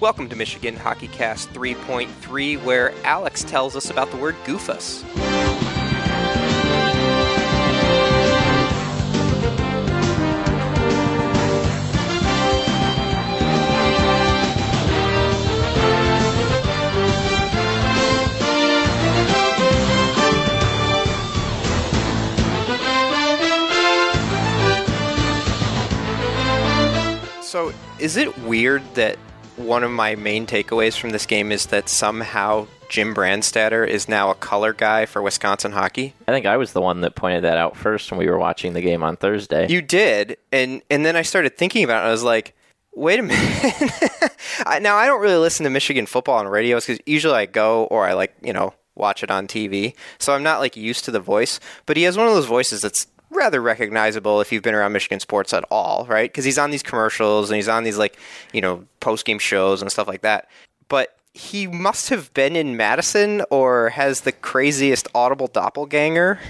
Welcome to Michigan HockeyCast 3.3, where Alex tells us about the word goofus. So, is it weird that one of my main takeaways from this game is that somehow Jim Brandstatter is now a color guy for Wisconsin hockey? I think I was the one that pointed that out first when we were watching the game on Thursday. You did, and then I started thinking about it, and I was like, wait a minute. Now, I don't really listen to Michigan football on radios, because usually I go, or I watch it on TV, so I'm not used to the voice, but he has one of those voices that's rather recognizable if you've been around Michigan sports at all, right? Because he's on these commercials and he's on these post-game shows and stuff like that. But he must have been in Madison or has the craziest audible doppelganger.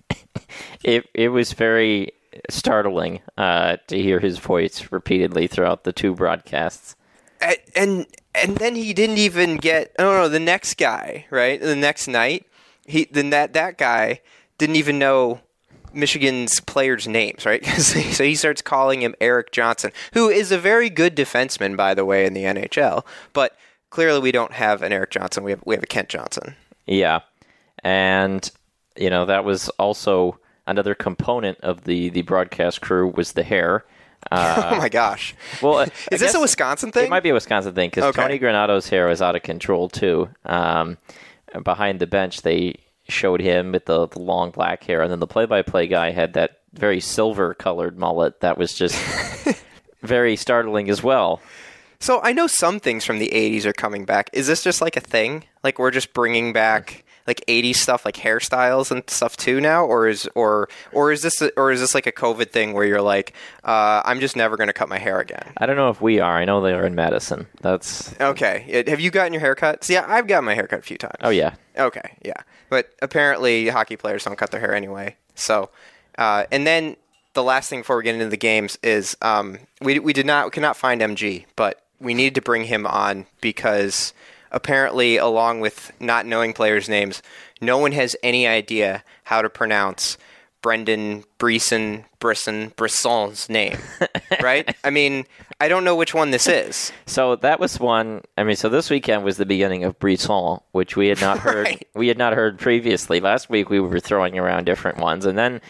It was very startling to hear his voice repeatedly throughout the two broadcasts. And then he didn't even get the next guy, right? The next night, that guy didn't even know Michigan's players' names, right? So he starts calling him Eric Johnson, who is a very good defenseman, by the way, in the NHL. But clearly, we don't have an Eric Johnson. We have a Kent Johnson. Yeah, and that was also another component of the broadcast crew was the hair. Oh my gosh! Well, is this a Wisconsin thing? It might be a Wisconsin thing because Tony Granato's hair was out of control too. Behind the bench, they showed him with the long black hair, and then the play-by-play guy had that very silver-colored mullet that was just very startling as well. So I know some things from the 80s are coming back. Is this just a thing? We're just bringing back 80s stuff, hairstyles and stuff too now, or is this a COVID thing where you're I'm just never going to cut my hair again? I don't know if we are. I know they are in Madison. That's okay. Have you gotten your hair cut? See, I've gotten my hair cut a few times. Oh yeah. Okay, yeah. But apparently hockey players don't cut their hair anyway. So, and then the last thing before we get into the games is we could not find MG, but we needed to bring him on because apparently, along with not knowing players' names, no one has any idea how to pronounce Brendan Brisson's name, right? I mean, I don't know which one this is. So that was one. I mean, so this weekend was the beginning of Brisson, which we had not heard. Right. We had not heard previously. Last week we were throwing around different ones, and then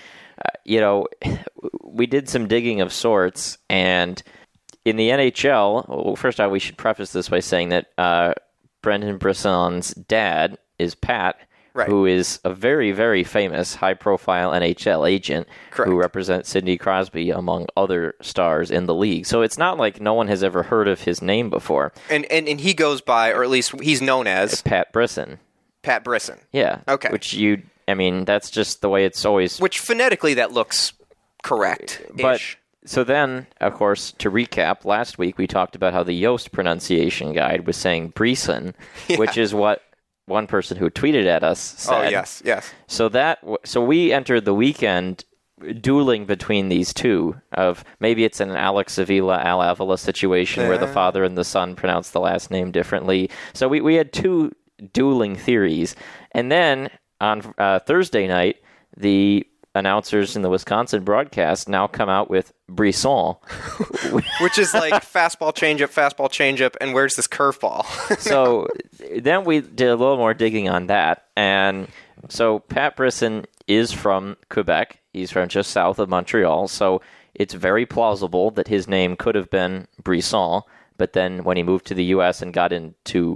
we did some digging of sorts. And in the NHL, well, first off, we should preface this by saying that Brendan Brisson's dad is Pat. Right. Who is a very, very famous, high-profile NHL agent. Correct. Who represents Sidney Crosby, among other stars in the league. So it's not like no one has ever heard of his name before. And he goes by, or at least he's known as Pat Brisson. Pat Brisson. Yeah. Okay. That's just the way it's always... Which phonetically that looks correct-ish. But, so then, of course, to recap, last week we talked about how the Yoast pronunciation guide was saying Brisson, which is what one person who tweeted at us said. Oh, yes. So we entered the weekend dueling between these two of maybe it's an Alex Avila, Al Avila situation where the father and the son pronounce the last name differently. So we had two dueling theories. And then on Thursday night, the announcers in the Wisconsin broadcast now come out with Brisson. Which is fastball, changeup, and where's this curveball? So then we did a little more digging on that. And so Pat Brisson is from Quebec. He's from just south of Montreal. So it's very plausible that his name could have been Brisson. But then when he moved to the U.S. and got into,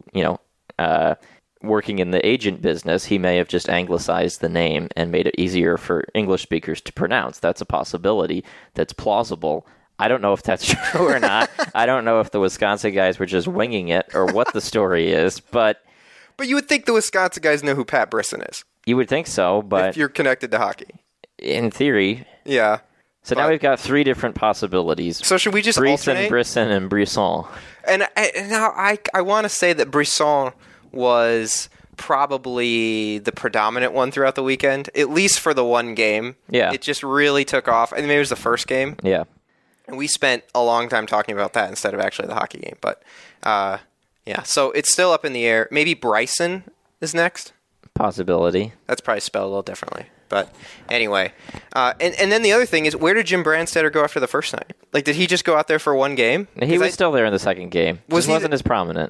working in the agent business, he may have just anglicized the name and made it easier for English speakers to pronounce. That's a possibility that's plausible. I don't know if that's true or not. I don't know if the Wisconsin guys were just winging it or what the story is, but... But you would think the Wisconsin guys know who Pat Brisson is. You would think so, but... If you're connected to hockey. In theory. Yeah. So now we've got three different possibilities. So should we just alternate? Brisson, and Brisson. And now I want to say that Brisson was probably the predominant one throughout the weekend, at least for the one game. Yeah. It just really took off. I mean, maybe it was the first game. Yeah. And we spent a long time talking about that instead of actually the hockey game. But Yeah, so it's still up in the air. Maybe Bryson is next. Possibility. That's probably spelled a little differently. But anyway, and then the other thing is, where did Jim Brandstatter go after the first night? Like, did he just go out there for one game? He was still there in the second game. Was wasn't as prominent.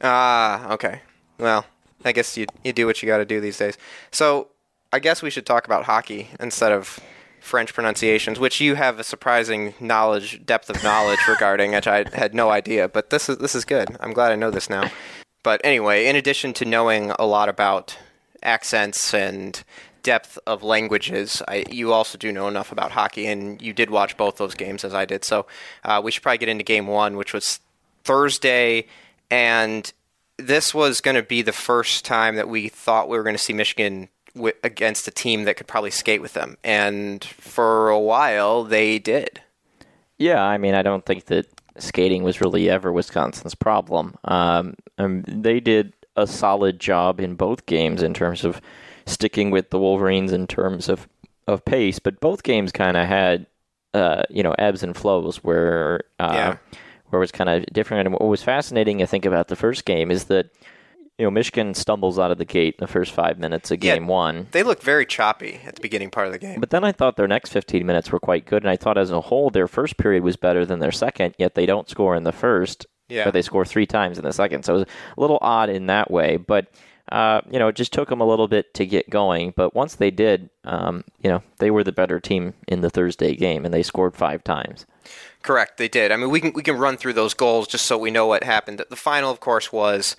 Okay. Well, I guess you do what you got to do these days. So I guess we should talk about hockey instead of French pronunciations, which you have a surprising depth of knowledge regarding, which I had no idea. But this is good. I'm glad I know this now. But anyway, in addition to knowing a lot about accents and depth of languages, you also do know enough about hockey, and you did watch both those games as I did. So we should probably get into game one, which was Thursday, and this was going to be the first time that we thought we were going to see Michigan against a team that could probably skate with them. And for a while, they did. Yeah, I mean, I don't think that skating was really ever Wisconsin's problem. They did a solid job in both games in terms of sticking with the Wolverines in terms of pace, but both games kind of had ebbs and flows where it was kind of different. And what was fascinating, I think, about the first game is that Michigan stumbles out of the gate in the first 5 minutes of game one. They looked very choppy at the beginning part of the game. But then I thought their next 15 minutes were quite good, and I thought as a whole their first period was better than their second, yet they don't score in the first, but they score 3 times in the second. So it was a little odd in that way, but it just took them a little bit to get going. But once they did, they were the better team in the Thursday game, and they scored 5 times. Correct, they did. I mean, we can run through those goals just so we know what happened. The final, of course, was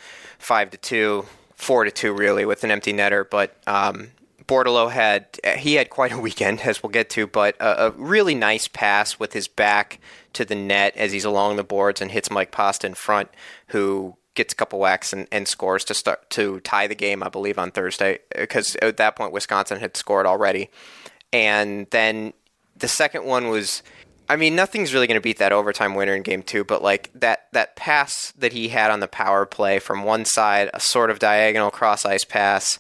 5-2, 4-2, really, with an empty netter. But Bordeleau had quite a weekend, as we'll get to, but a really nice pass with his back to the net as he's along the boards and hits Mike Pasta in front, who gets a couple whacks and scores to tie the game, I believe, on Thursday, because at that point Wisconsin had scored already. And then the second one was, I mean, nothing's really going to beat that overtime winner in game 2, but like that pass that he had on the power play from one side, a sort of diagonal cross ice pass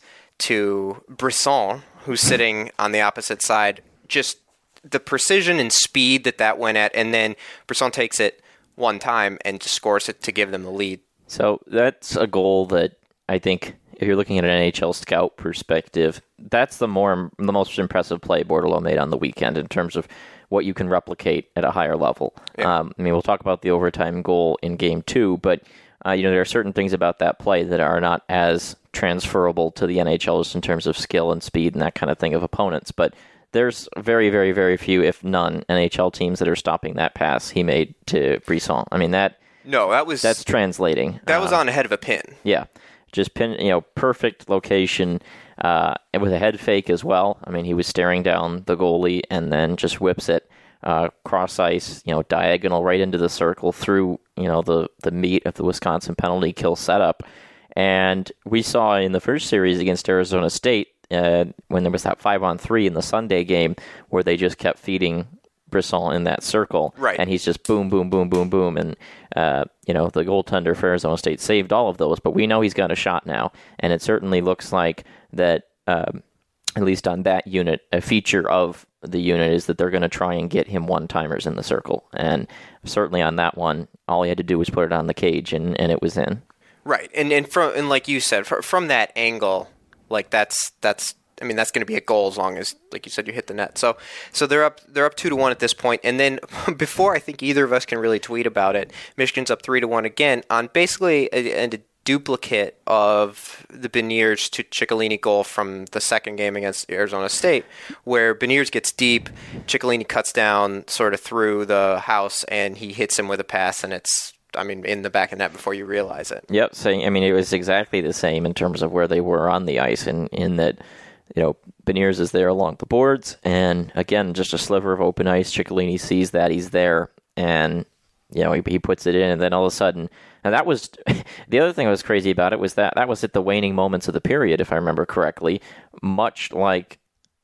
to Brisson, who's sitting on the opposite side, just the precision and speed that went at, and then Brisson takes it one time and just scores it to give them the lead. So that's a goal that I think, if you're looking at an NHL scout perspective, that's the most impressive play Bordeleau made on the weekend in terms of what you can replicate at a higher level. Yeah. We'll talk about the overtime goal in Game 2, but there are certain things about that play that are not as transferable to the NHL just in terms of skill and speed and that kind of thing of opponents. But there's very, very, very few, if none, NHL teams that are stopping that pass he made to Brisson. I mean, that's translating. That was on ahead of a pin. Yeah. Just perfect location, and with a head fake as well. I mean, he was staring down the goalie and then just whips it cross ice, diagonal right into the circle through, the meat of the Wisconsin penalty kill setup. And we saw in the first series against Arizona State, when there was that 5-on-3 in the Sunday game, where they just kept feeding Brisson in that circle, right? And he's just boom, boom, boom, boom, boom, and the goaltender for Arizona State saved all of those. But we know he's got a shot now, and it certainly looks like that. At least on that unit, a feature of the unit is that they're going to try and get him one-timers in the circle, and certainly on that one, all he had to do was put it on the cage, and it was in. Right, and like you said, from that angle, like that's. I mean, that's going to be a goal as long as, like you said, you hit the net. So they're up 2-1 at this point. And then before I think either of us can really tweet about it, Michigan's up 3-1 again on basically a duplicate of the Beniers to Ciccolini goal from the second game against Arizona State, where Beniers gets deep, Ciccolini cuts down sort of through the house, and he hits him with a pass, and it's, in the back of net before you realize it. Yep. So, it was exactly the same in terms of where they were on the ice, in that, Beniers is there along the boards, and again, just a sliver of open ice. Ciccolini sees that he's there, and he puts it in, and then all of a sudden, and that was the other thing that was crazy about it was that was at the waning moments of the period, if I remember correctly, much like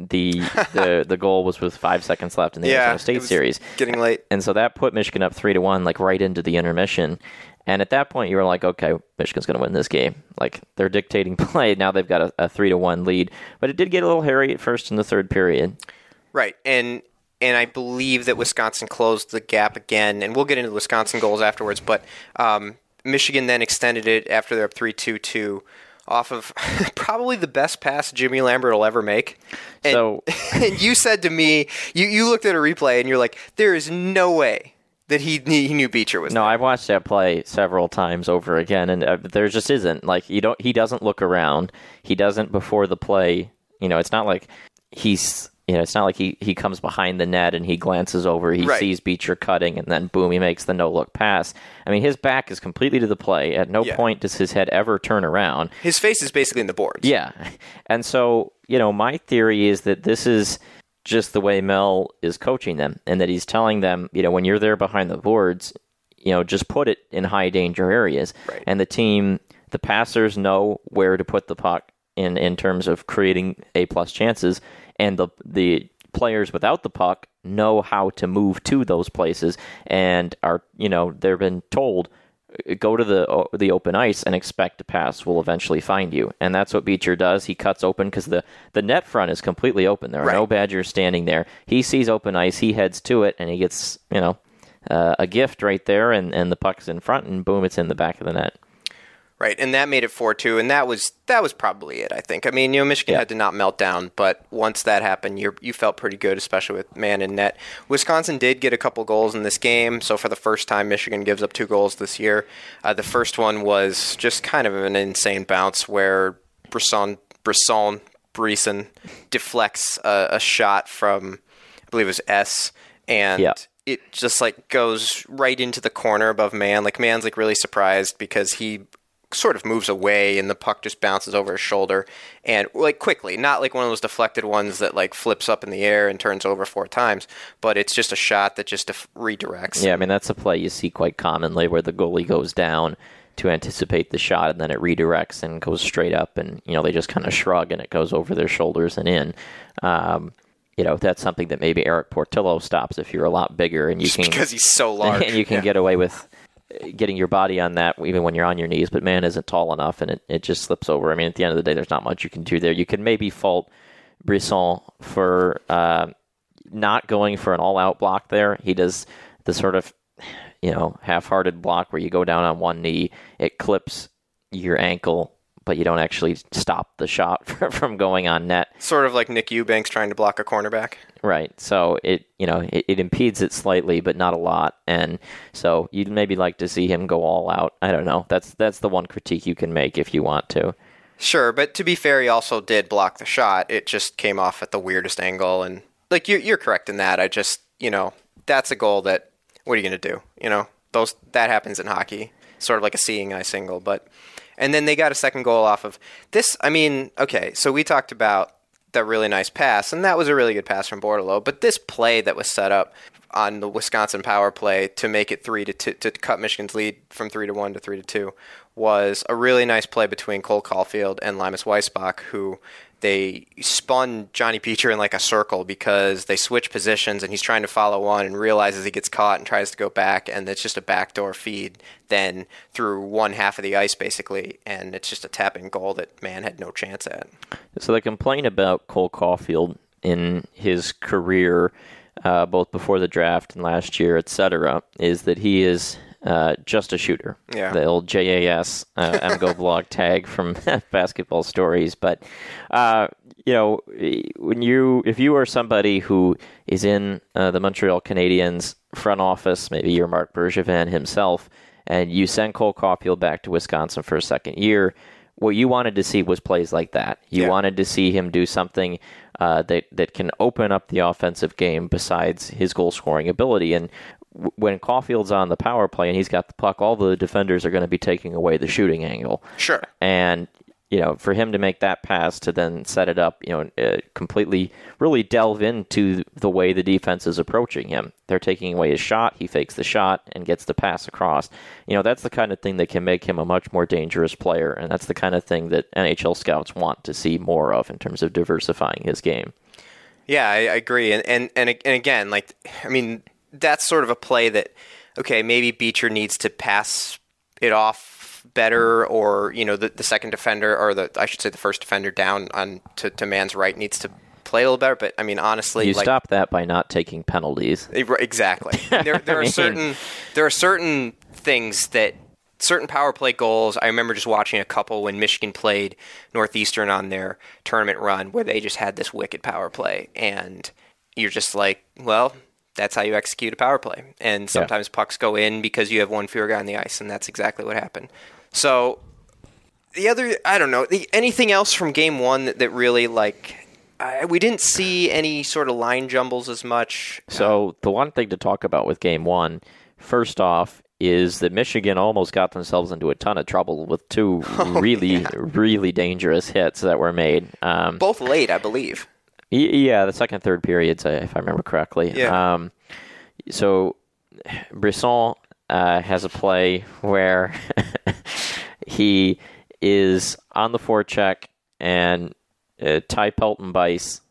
the goal was with 5 seconds left in the Arizona State series, getting late, and so that put Michigan up 3-1, like right into the intermission. And at that point, you were like, okay, Michigan's going to win this game. Like, they're dictating play. Now they've got a 3-1 lead. But it did get a little hairy at first in the third period. Right. And I believe that Wisconsin closed the gap again. And we'll get into the Wisconsin goals afterwards. But Michigan then extended it after they're up 3-2 off of probably the best pass Jimmy Lambert will ever make. And, and you said to me, you looked at a replay and you're like, there is no way that he knew Beecher was there. No, I've watched that play several times over again, and there just isn't. Like, he doesn't look around. He doesn't before the play. It's not like it's not like he comes behind the net and he glances over, he sees Beecher cutting, and then boom, he makes the no-look pass. I mean, his back is completely to the play. At no point does his head ever turn around. His face is basically in the boards. Yeah. And so, my theory is that this is just the way Mel is coaching them, and that he's telling them, when you're there behind the boards, just put it in high danger areas. Right. And the passers know where to put the puck in terms of creating A-plus chances, and the players without the puck know how to move to those places and are, they've been told, go to the open ice and expect a pass will eventually find you. And that's what Beecher does. He cuts open because the net front is completely open. There are no Badgers standing there. He sees open ice, he heads to it, and he gets, a gift right there, and the puck's in front, and boom, it's in the back of the net. Right, and that made it 4-2, and that was probably it, I think. I mean, Michigan had to not melt down, but once that happened, you felt pretty good, especially with man in net. Wisconsin did get a couple goals in this game, so for the first time, Michigan gives up 2 goals this year. The first one was just kind of an insane bounce where Brisson deflects a shot from, I believe it was S, and it just goes right into the corner above Mann. Mann's really surprised because he sort of moves away and the puck just bounces over his shoulder and quickly, not like one of those deflected ones that flips up in the air and turns over 4 times, but it's just a shot that just redirects. Yeah, I mean, that's a play you see quite commonly where the goalie goes down to anticipate the shot and then it redirects and goes straight up, and they just kind of shrug and it goes over their shoulders and in. That's something that maybe Eric Portillo stops if you're a lot bigger, and because he's so large and you can get away with getting your body on that even when you're on your knees, but Mann isn't tall enough and it just slips over. I mean, at the end of the day, there's not much you can do there. You can maybe fault Brisson for not going for an all-out block there. He does the sort of half-hearted block where you go down on one knee, it clips your ankle, but you don't actually stop the shot from going on net. Sort of like Nick Eubanks trying to block a cornerback. Right. So it impedes it slightly, but not a lot. And so you'd maybe like to see him go all out. I don't know. That's the one critique you can make if you want to. Sure, but to be fair, he also did block the shot. It just came off at the weirdest angle, and you're correct in that. I just that's a goal that what are you going to do? That happens in hockey, sort of like a seeing eye single, but. And then they got a second goal off of this. I mean, okay, so we talked about that really nice pass, and that was a really good pass from Bortolo. But this play that was set up on the Wisconsin power play to make it 3-2, to cut Michigan's lead from 3-1 to 3-2, was a really nice play between Cole Caulfield and Linus Weissbach, who they spun Johnny Beecher in a circle because they switch positions and he's trying to follow one and realizes he gets caught and tries to go back, and it's just a backdoor feed then through one half of the ice basically, and it's just a tap-in goal that Mann had no chance at. So the complaint about Cole Caulfield in his career, both before the draft and last year, etc., is that he is just a shooter. Yeah. The old JAS MGO blog tag from Basketball Stories. But if you are somebody who is in the Montreal Canadiens front office, maybe you're Marc Bergevin himself, and you send Cole Caulfield back to Wisconsin for a second year, what you wanted to see was plays like that. You wanted to see him do something that can open up the offensive game besides his goal-scoring ability. And when Caulfield's on the power play and he's got the puck, all the defenders are going to be taking away the shooting angle. Sure. And, for him to make that pass to then set it up, completely really delve into the way the defense is approaching him. They're taking away his shot, he fakes the shot and gets the pass across. That's the kind of thing that can make him a much more dangerous player, and that's the kind of thing that NHL scouts want to see more of in terms of diversifying his game. Yeah, I agree. And again, that's sort of a play that, okay, maybe Beecher needs to pass it off better, or the second defender, or the first defender down on to Mann's right needs to play a little better. But I mean, honestly, you stop that by not taking penalties. Exactly. There are certain things that certain power play goals. I remember just watching a couple when Michigan played Northeastern on their tournament run where they just had this wicked power play. And you're just like, well, that's how you execute a power play. And sometimes pucks go in because you have one fewer guy on the ice, and that's exactly what happened. So the other, I don't know, anything else from game one that really, like, we didn't see any sort of line jumbles as much. So the one thing to talk about with game one, first off, is that Michigan almost got themselves into a ton of trouble with two really dangerous hits that were made. Both late, I believe. Yeah, the second, third periods, if I remember correctly. Yeah. So Brisson has a play where he is on the forecheck, and Ty Pelton-Bice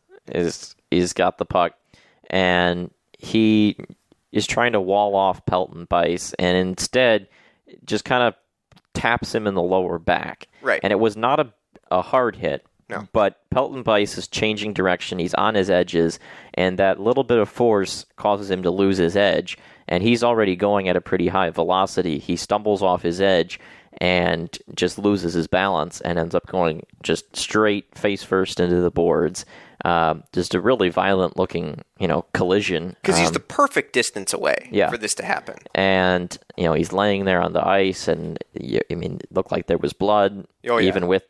is got the puck, and he is trying to wall off Pelton-Bice, and instead just kind of taps him in the lower back. Right. And it was not a hard hit. No. But Pelton-Bice is changing direction. He's on his edges, and that little bit of force causes him to lose his edge. And he's already going at a pretty high velocity. He stumbles off his edge and just loses his balance and ends up going just straight face first into the boards. Just a really violent-looking, collision. Because he's the perfect distance away for this to happen. And, he's laying there on the ice, and, it looked like there was blood, even with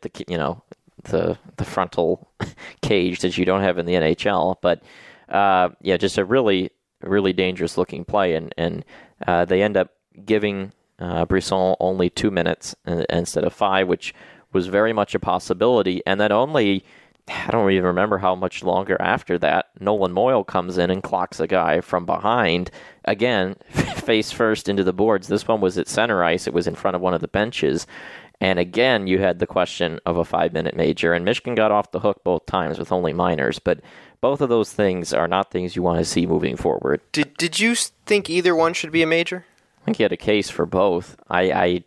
the frontal cage that you don't have in the NHL. But, just a really, really dangerous looking play. And they end up giving Brisson only 2 minutes instead of 5, which was very much a possibility. And then only, I don't even remember how much longer after that, Nolan Moyle comes in and clocks a guy from behind, again, face first into the boards. This one was at center ice. It was in front of one of the benches. And again, you had the question of a 5-minute major, and Michigan got off the hook both times with only minors. But both of those things are not things you want to see moving forward. Did you think either one should be a major? I think you had a case for both. I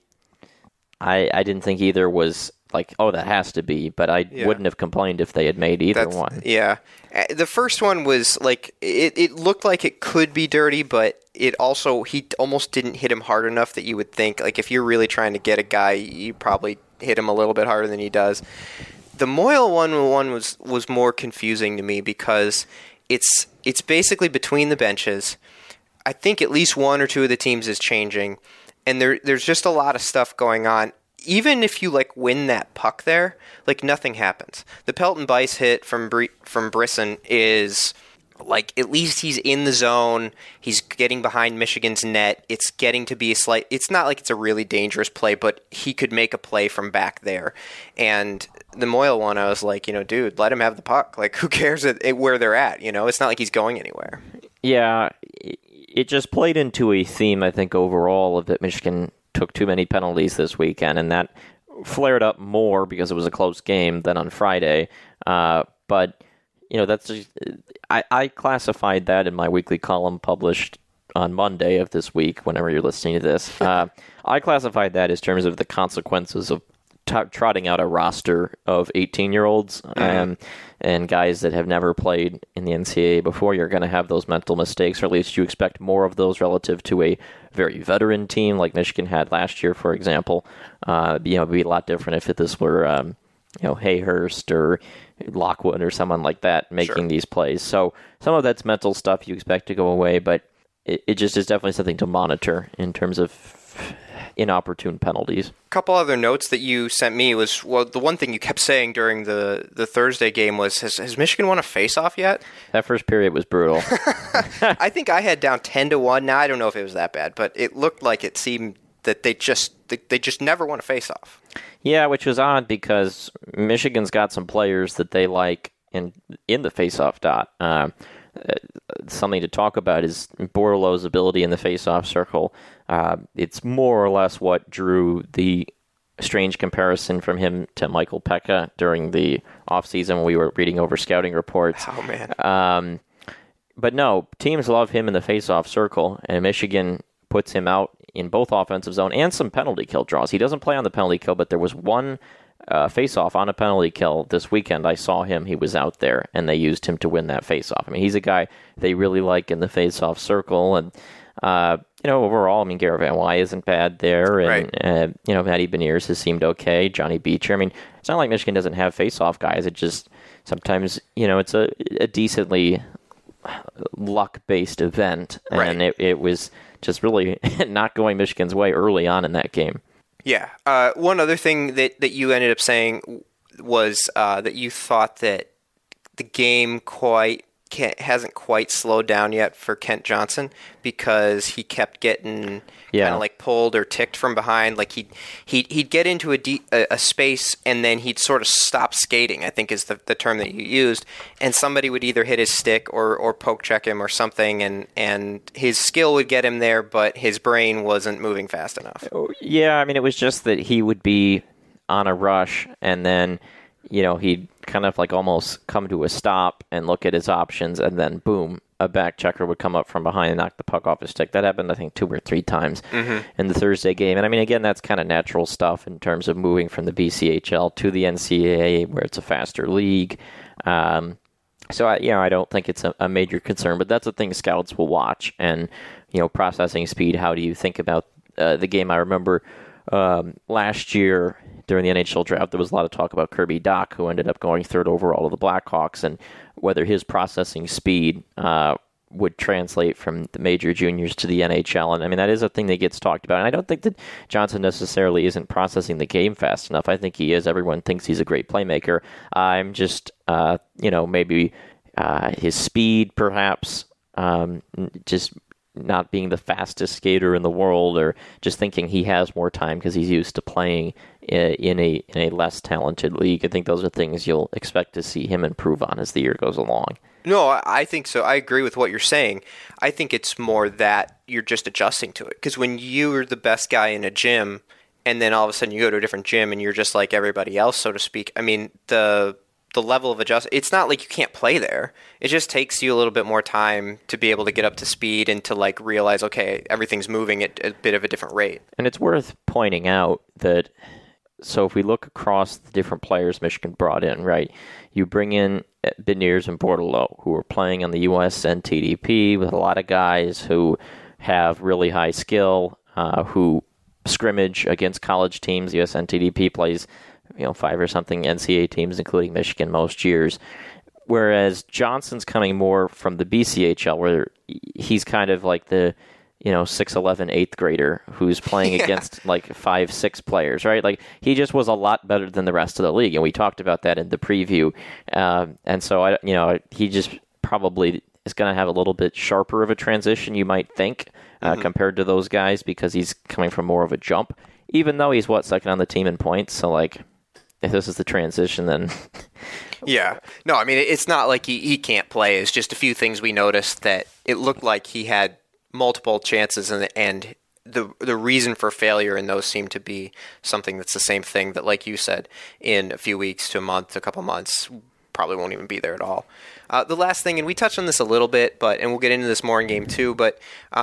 didn't think either was like, oh, that has to be, but I wouldn't have complained if they had made either one. Yeah. The first one was like, it looked like it could be dirty, but he almost didn't hit him hard enough that you would think, like, if you're really trying to get a guy, you probably hit him a little bit harder than he does. The Moyle one was more confusing to me because it's basically between the benches. I think at least one or two of the teams is changing, and there's just a lot of stuff going on. Even if you win that puck there, nothing happens. The Pelton-Bice hit from Brisson is at least he's in the zone. He's getting behind Michigan's net. It's getting to be it's not like it's a really dangerous play, but he could make a play from back there. And the Moyle one, I was like, dude, let him have the puck. Who cares where they're at? It's not like he's going anywhere. Yeah, it just played into a theme, I think, overall of that Michigan took too many penalties this weekend, and that flared up more because it was a close game than on Friday. But that's just, I classified that in my weekly column published on Monday of this week. Whenever you're listening to this, I classified that as terms of the consequences of trotting out a roster of 18-year-olds and guys that have never played in the NCAA before. You're going to have those mental mistakes, or at least you expect more of those relative to a very veteran team like Michigan had last year, for example. It'd be a lot different if this were Hayhurst or Lockwood or someone like that making these plays. So some of that's mental stuff you expect to go away, but it just is definitely something to monitor in terms of inopportune penalties. A couple other notes that you sent me was, the one thing you kept saying during the Thursday game was, has Michigan won a face-off yet? That first period was brutal. I think I had down 10-1. Now, I don't know if it was that bad, but it looked like it seemed that they just never won a face-off. Yeah, which was odd because Michigan's got some players that they like in the face-off dot. Something to talk about is Bordeleau's ability in the face-off circle. It's more or less what drew the strange comparison from him to Michael Pekka during the offseason when we were reading over scouting reports. Oh, man. But no, teams love him in the face-off circle, and Michigan puts him out in both offensive zone and some penalty kill draws. He doesn't play on the penalty kill, but there was one face-off on a penalty kill this weekend. I saw him. He was out there, and they used him to win that face-off. I mean, he's a guy they really like in the face-off circle, and overall, I mean, Garrett Van Wy isn't bad there, and Right. Matty Beniers has seemed okay. Johnny Beecher. I mean, it's not like Michigan doesn't have face-off guys. It just sometimes, it's a decently luck-based event, and it was just really not going Michigan's way early on in that game. Yeah. One other thing that you ended up saying was that you thought that the game hasn't quite slowed down yet for Kent Johnson because he kept getting kind of like pulled or ticked from behind. Like he'd get into a space and then he'd sort of stop skating, I think is the term that you used, and somebody would either hit his stick or poke check him or something, and his skill would get him there, but his brain wasn't moving fast enough. Yeah, I mean, it was just that he would be on a rush and then he'd kind of like almost come to a stop and look at his options, and then boom, a back checker would come up from behind and knock the puck off his stick. That happened, I think, 2 or 3 times in the Thursday game. And I mean, again, that's kind of natural stuff in terms of moving from the BCHL to the NCAA, where it's a faster league. So I don't think it's a major concern, but that's a thing scouts will watch. And processing speed. How do you think about the game? I remember last year during the NHL draft, there was a lot of talk about Kirby Dach, who ended up going 3rd overall to the Blackhawks, and whether his processing speed would translate from the major juniors to the NHL. And I mean, that is a thing that gets talked about. And I don't think that Johnson necessarily isn't processing the game fast enough. I think he is. Everyone thinks he's a great playmaker. I'm just, maybe his speed, perhaps, just not being the fastest skater in the world, or just thinking he has more time because he's used to playing in a less talented league. I think those are things you'll expect to see him improve on as the year goes along. No, I think so. I agree with what you're saying. I think it's more that you're just adjusting to it. Because when you're the best guy in a gym, and then all of a sudden you go to a different gym and you're just like everybody else, so to speak, I mean, the level of adjustment, it's not like you can't play there. It just takes you a little bit more time to be able to get up to speed and to like realize, okay, everything's moving at a bit of a different rate. And it's worth pointing out that, so if we look across the different players Michigan brought in, right, you bring in Beniers and Bordelot, who are playing on the USNTDP with a lot of guys who have really high skill, who scrimmage against college teams. The USNTDP plays 5 or something NCAA teams, including Michigan, most years. Whereas Johnson's coming more from the BCHL, where he's kind of like the 6'11" 8th grader who's playing against like 5'6" players, right? Like he just was a lot better than the rest of the league, and we talked about that in the preview. And so he just probably is going to have a little bit sharper of a transition, you might think, compared to those guys, because he's coming from more of a jump. Even though he's second on the team in points, so like if this is the transition, then yeah. No, I mean, it's not like he can't play. It's just a few things we noticed that it looked like he had multiple chances, and the reason for failure in those seemed to be something that's the same thing that, like you said, in a few weeks to a month, a couple months, probably won't even be there at all. The last thing, and we touched on this a little bit, and we'll get into this more in game 2, but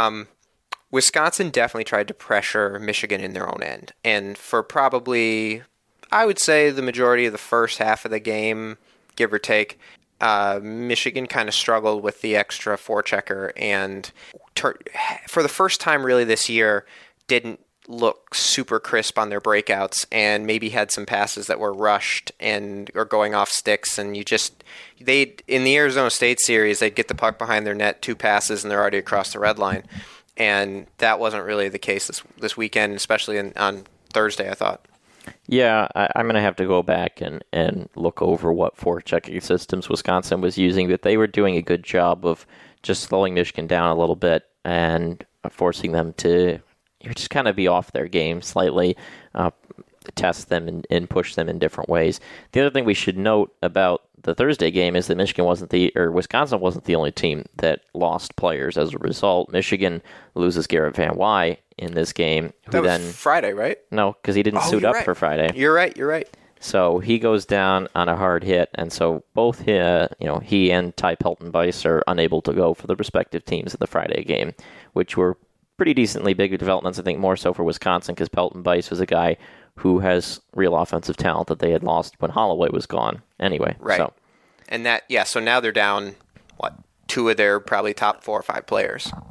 Wisconsin definitely tried to pressure Michigan in their own end. And for probably, I would say, the majority of the first half of the game, give or take, Michigan kind of struggled with the extra forechecker, and for the first time really this year, didn't look super crisp on their breakouts, and maybe had some passes that were rushed or going off sticks, and in the Arizona State series, they'd get the puck behind their net, 2 passes, and they're already across the red line. And that wasn't really the case this weekend, especially on Thursday, I thought. Yeah, I'm going to have to go back and look over what forechecking systems Wisconsin was using, but they were doing a good job of just slowing Michigan down a little bit and forcing them to just kind of be off their game slightly, test them and push them in different ways. The other thing we should note about the Thursday game is that Wisconsin wasn't the only team that lost players as a result. Michigan loses Garrett Van Wy in this game. That was Friday, right? No, because he didn't suit up for Friday. You're right. So he goes down on a hard hit, and so both he and Ty Pelton-Weiss are unable to go for the respective teams in the Friday game, which were pretty decently big developments, I think more so for Wisconsin, because Pelton-Weiss was a guy who has real offensive talent that they had lost when Holloway was gone anyway. Right. So. And so now they're down, 2 of their probably top 4 or 5 players.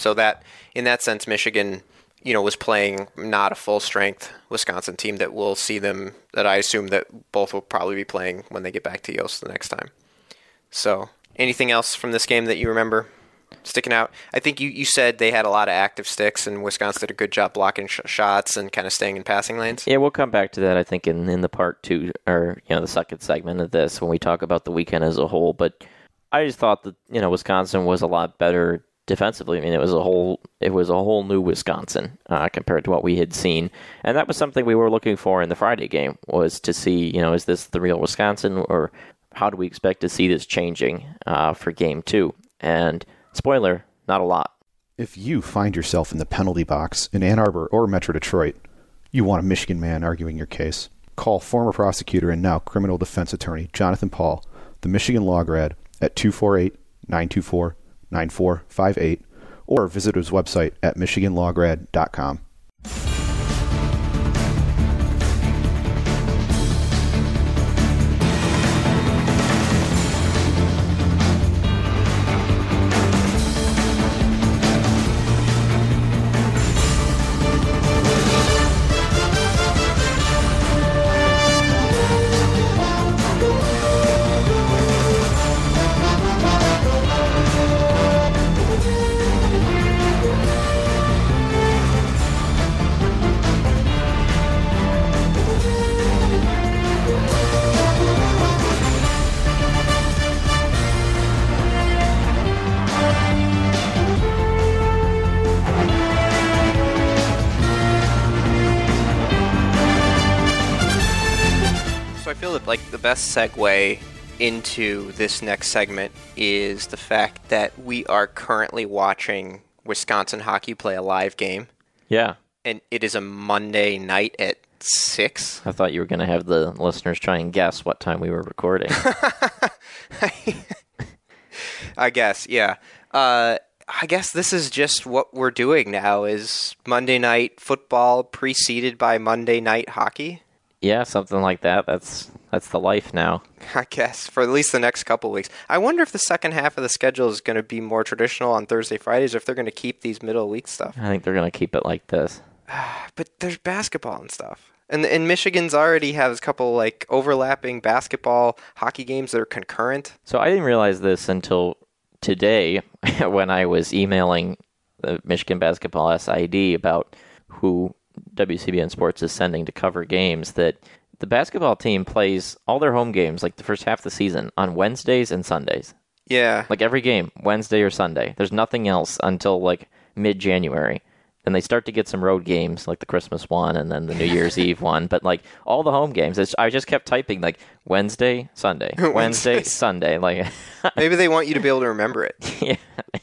So that, in that sense, Michigan, was playing not a full strength Wisconsin team that will see them, that I assume that both will probably be playing when they get back to Yost the next time. So anything else from this game that you remember sticking out? I think you said they had a lot of active sticks and Wisconsin did a good job blocking shots and kind of staying in passing lanes. Yeah, we'll come back to that, I think, in the part two, or the second segment of this when we talk about the weekend as a whole. But I just thought that Wisconsin was a lot better defensively. I mean, it was a whole new Wisconsin compared to what we had seen, and that was something we were looking for in the Friday game, was to see, is this the real Wisconsin, or how do we expect to see this changing for game 2? And spoiler, not a lot. If you find yourself in the penalty box in Ann Arbor or Metro Detroit, you want a Michigan man arguing your case. Call former prosecutor and now criminal defense attorney Jonathan Paul, the Michigan Law Grad, at 248-924-9458, or visit his website at michiganlawgrad.com. The best segue into this next segment is the fact that we are currently watching Wisconsin hockey play a live game. Yeah. And it is a Monday night at 6. I thought you were going to have the listeners try and guess what time we were recording. I guess, yeah. I guess this is just what we're doing now, is Monday night football preceded by Monday night hockey. Yeah, something like that. That's the life now. I guess, for at least the next couple of weeks. I wonder if the second half of the schedule is going to be more traditional on Thursday, Fridays, or if they're going to keep these middle of week stuff. I think they're going to keep it like this. But there's basketball and stuff. And Michigan's already has a couple overlapping basketball, hockey games that are concurrent. So I didn't realize this until today when I was emailing the Michigan Basketball SID about who WCBN Sports is sending to cover games, that the basketball team plays all their home games, the first half of the season, on Wednesdays and Sundays. Yeah. Every game, Wednesday or Sunday. There's nothing else until mid-January. Then they start to get some road games, like the Christmas one and then the New Year's Eve one. But all the home games, I just kept typing Wednesday, Sunday, Wednesday, Sunday. Maybe they want you to be able to remember it. Yeah.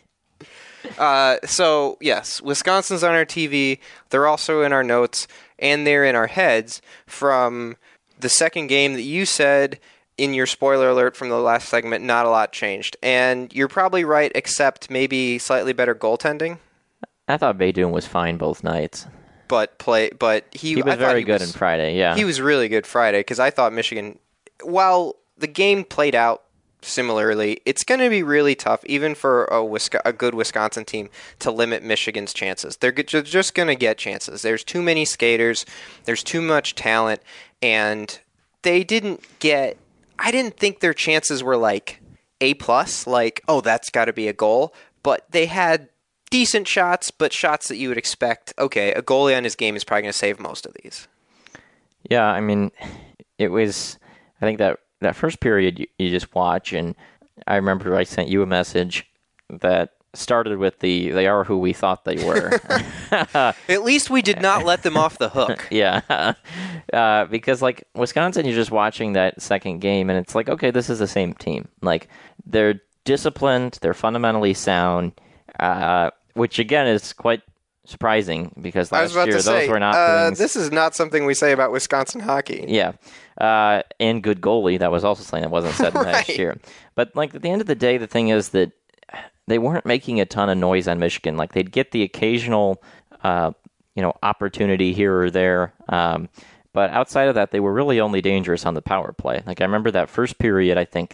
So, yes, Wisconsin's on our TV. They're also in our notes, and they're in our heads from the second game that you said in your spoiler alert from the last segment, not a lot changed. And you're probably right, except maybe slightly better goaltending. I thought Baydun was fine both nights. But he was very good on Friday, yeah. He was really good Friday, because I thought Michigan, while the game played out similarly, it's going to be really tough, even for a good Wisconsin team, to limit Michigan's chances. They're just going to get chances. There's too many skaters. There's too much talent. And they didn't get... I didn't think their chances were A+, that's got to be a goal. But they had decent shots, but shots that you would expect, okay, a goalie on his game is probably going to save most of these. Yeah, I mean, it was... I think that first period you just watch, and I remember I sent you a message that started with they are who we thought they were. At least we did not let them off the hook. Yeah. Because Wisconsin, you're just watching that second game and it's okay, this is the same team. They're disciplined, they're fundamentally sound, which again is quite surprising because last year those were not things. This is not something we say about Wisconsin hockey. Yeah. And good goalie, that was also something that wasn't said last year. But at the end of the day, the thing is that they weren't making a ton of noise on Michigan. They'd get the occasional opportunity here or there. But outside of that, they were really only dangerous on the power play. I remember that first period, I think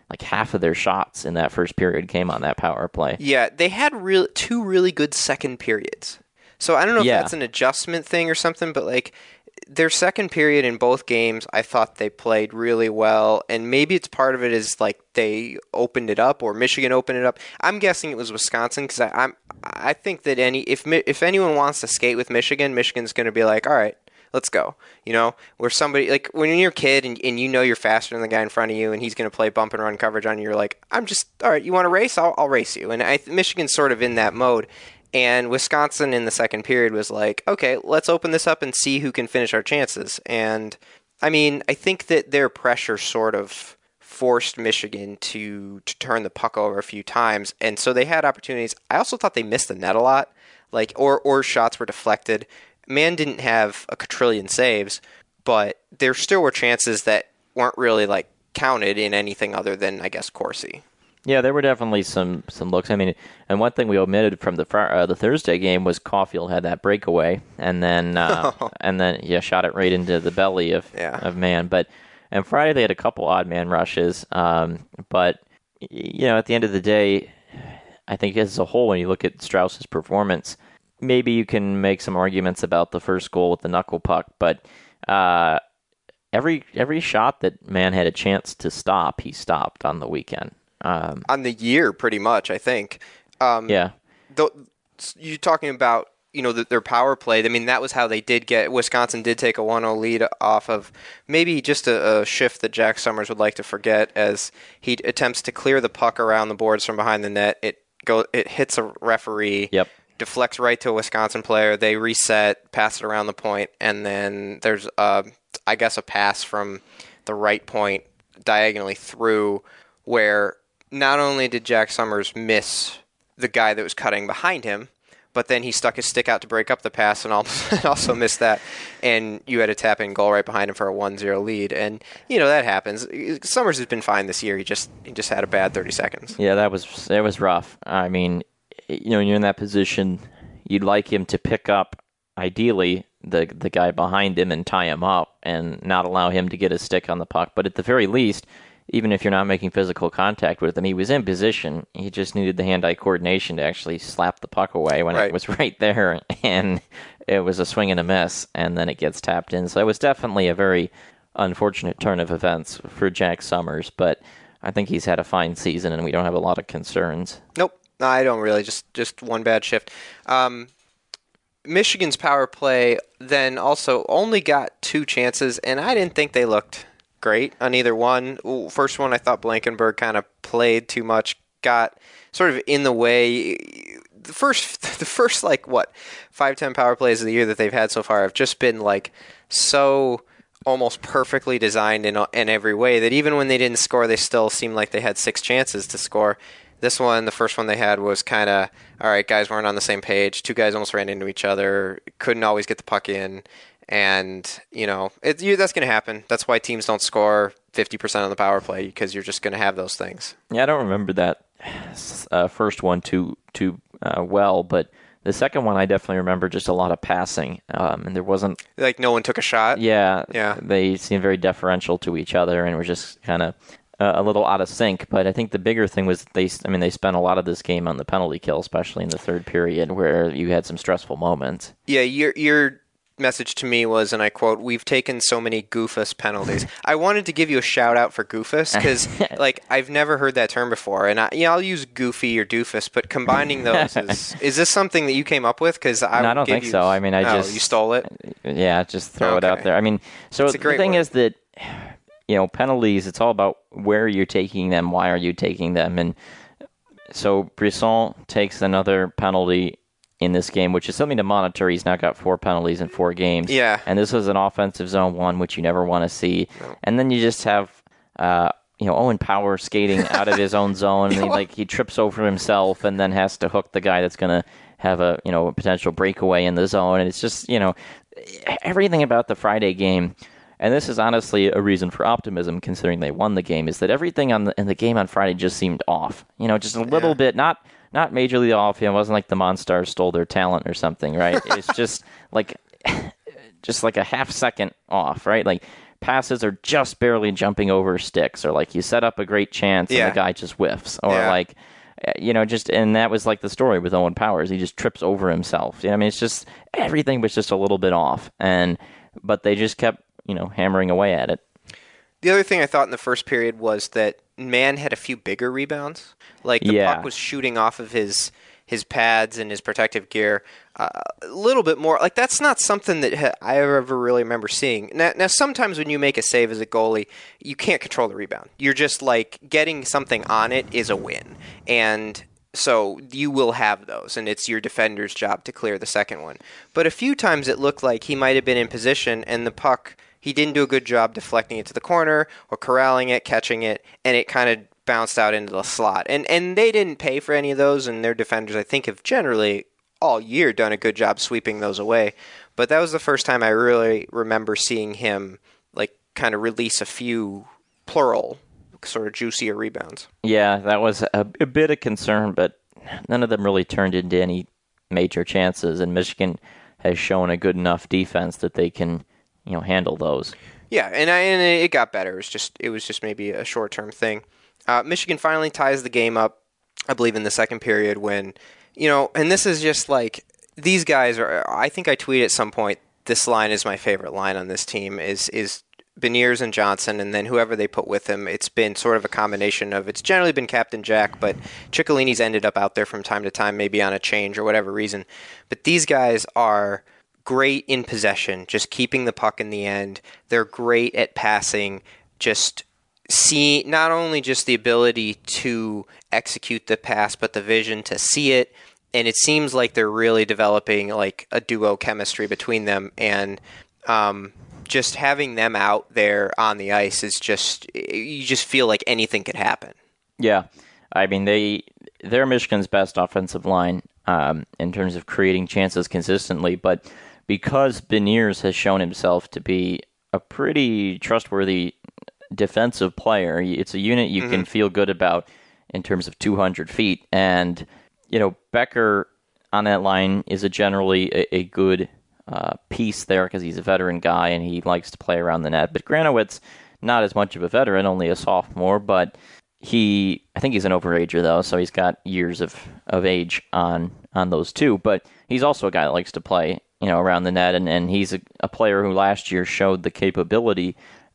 like half of their shots in that first period came on that power play. Yeah, they had two really good second periods. So I don't know if that's an adjustment thing or something, but like their second period in both games, I thought they played really well, and maybe it's part of it is like they opened it up or Michigan opened it up. I'm guessing it was Wisconsin because I think that if anyone wants to skate with Michigan, Michigan's going to be like, all right, let's go. You know, where somebody like when you're a kid and you know you're faster than the guy in front of you and he's going to play bump and run coverage on you, you're like, I'm just all right. You want to race? I'll race you. And Michigan's sort of in that mode. And Wisconsin in the second period was like, okay, let's open this up and see who can finish our chances. And I mean, I think that their pressure sort of forced Michigan to turn the puck over a few times. And so they had opportunities. I also thought they missed the net a lot, like or shots were deflected. Man didn't have a quadrillion saves, but there still were chances that weren't really like counted in anything other than, I guess, Corsi. Yeah, there were definitely some looks. I mean, and one thing we omitted from the Thursday game was Caulfield had that breakaway, and then shot it right into the belly of Man. And Friday they had a couple odd man rushes, but at the end of the day, I think as a whole, when you look at Strauss's performance, maybe you can make some arguments about the first goal with the knuckle puck, but every shot that Man had a chance to stop, he stopped on the weekend. On the year, pretty much, I think. You're talking about, their power play. I mean, that was how they did get. Wisconsin did take a 1-0 lead off of maybe just a shift that Jack Summers would like to forget as he attempts to clear the puck around the boards from behind the net. It hits a referee. Yep. Deflects right to a Wisconsin player. They reset, pass it around the point, and then there's, a pass from the right point diagonally through where not only did Jack Summers miss the guy that was cutting behind him, but then he stuck his stick out to break up the pass and also missed that. And you had a tap-in goal right behind him for a 1-0 lead. And, that happens. Summers has been fine this year. He just had a bad 30 seconds. Yeah, that was rough. I mean, you're in that position, you'd like him to pick up, ideally, the guy behind him and tie him up and not allow him to get his stick on the puck. But at the very least, even if you're not making physical contact with him, he was in position. He just needed the hand-eye coordination to actually slap the puck away when it was right there, and it was a swing and a miss, and then it gets tapped in. So it was definitely a very unfortunate turn of events for Jack Summers, but I think he's had a fine season, and we don't have a lot of concerns. Nope. No, I don't really. Just one bad shift. Michigan's power play then also only got 2 chances, and I didn't think they looked great on either one. First one, I thought Blankenberg kind of played too much, got sort of in the way. The first like 5-10 power plays of the year that they've had so far have just been like so almost perfectly designed in every way that even when they didn't score, they still seemed like they had 6 chances to score. This one, the first one they had was kind of, all right, guys weren't on the same page. 2 guys almost ran into each other, couldn't always get the puck in. And, that's going to happen. That's why teams don't score 50% on the power play, because you're just going to have those things. Yeah, I don't remember that first one too well, but the second one I definitely remember just a lot of passing. And there wasn't... Like no one took a shot? Yeah. They seemed very deferential to each other and were just kind of a little out of sync. But I think the bigger thing was they spent a lot of this game on the penalty kill, especially in the third period, where you had some stressful moments. Yeah, your message to me was, and I quote, "We've taken so many goofus penalties." I wanted to give you a shout out for goofus because, I've never heard that term before, and I'll use goofy or doofus, but combining those is this something that you came up with? Because I don't think so. I mean, you stole it. Yeah, just throw it out there. I mean, so the thing is that penalties. It's all about where you're taking them, why are you taking them, and so Brisson takes another penalty in this game, which is something to monitor. He's now got 4 penalties in 4 games. Yeah. And this was an offensive zone 1, which you never want to see. No. And then you just have, Owen Power skating out of his own zone. And he trips over himself and then has to hook the guy that's going to have a potential breakaway in the zone. And it's just, everything about the Friday game, and this is honestly a reason for optimism considering they won the game, is that everything in the game on Friday just seemed off. Just a little bit, not majorly off. It wasn't like the Monstars stole their talent or something, right? It's just like a half second off, right? Like passes are just barely jumping over sticks, or like you set up a great chance and the guy just whiffs, or like, and that was like the story with Owen Powers. He just trips over himself. I mean, it's just everything was just a little bit off, but they just kept hammering away at it. The other thing I thought in the first period was that Man had a few bigger rebounds. Like the puck was shooting off of his pads and his protective gear a little bit more. Like that's not something that I ever really remember seeing. Now, sometimes when you make a save as a goalie, you can't control the rebound. You're just like getting something on it is a win. And so you will have those, and it's your defender's job to clear the second one. But a few times it looked like he might have been in position and the puck, he didn't do a good job deflecting it to the corner or corralling it, catching it, and it kind of bounced out into the slot. And they didn't pay for any of those, and their defenders, I think, have generally all year done a good job sweeping those away. But that was the first time I really remember seeing him like kind of release a few plural sort of juicier rebounds. Yeah, that was a bit of concern, but none of them really turned into any major chances, and Michigan has shown a good enough defense that they can handle those. Yeah, and it got better. It was just maybe a short-term thing. Michigan finally ties the game up, I believe, in the second period when, and this is just like, these guys are, I think I tweeted at some point, this line is my favorite line on this team, is Beniers and Johnson, and then whoever they put with him. It's been sort of a combination of, it's generally been Captain Jack, but Ciccolini's ended up out there from time to time, maybe on a change or whatever reason. But these guys are great in possession, just keeping the puck in the end. They're great at passing, just see not only just the ability to execute the pass, but the vision to see it. And it seems like they're really developing like a duo chemistry between them. And just having them out there on the ice is you just feel like anything could happen. Yeah. I mean, they're Michigan's best offensive line in terms of creating chances consistently, but because Beniers has shown himself to be a pretty trustworthy defensive player, it's a unit you can feel good about in terms of 200 feet. And, Becker on that line is generally a good piece there because he's a veteran guy and he likes to play around the net. But Granowitz, not as much of a veteran, only a sophomore, but I think he's an overager though, so he's got years of age on those two. But he's also a guy that likes to play around the net, and he's a player who last year showed the capability